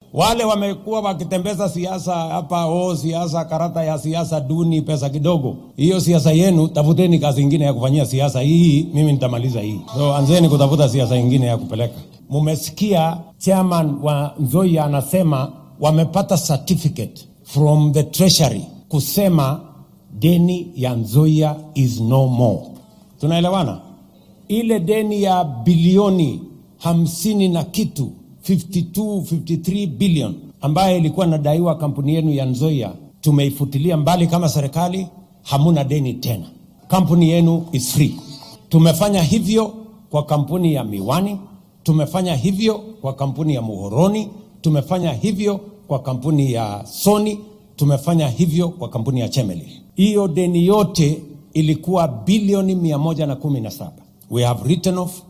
Wale wamekuwa wakitembeza siasa hapa, siasa karata ya siasa duni, pesa kidogo. Hiyo siasa yenu, tafuteni kazi nyingine ya kufanyia siasa hii, mimi nitamaliza hii. So anzeni kutafuta siasa nyingine ya kupeleka. Mumesikia chairman wa Nzoia anasema wamepata certificate from the treasury kusema deni ya Nzoia is no more. Tunaelewana? Ile deni ya bilioni 50 na kitu 53 billion ambaye ilikuwa nadaiwa kampuni yenu ya Nzoia, tumeifutilia mbali kama serikali. Hamuna deni tena, kampuni yenu is free. Tumefanya hivyo kwa kampuni ya Miwani, tumefanya hivyo kwa kampuni ya Muhoroni, tumefanya hivyo kwa kampuni ya Sony, tumefanya hivyo kwa kampuni ya Chemeli. Hiyo deni yote ilikuwa bilioni 117. We have written off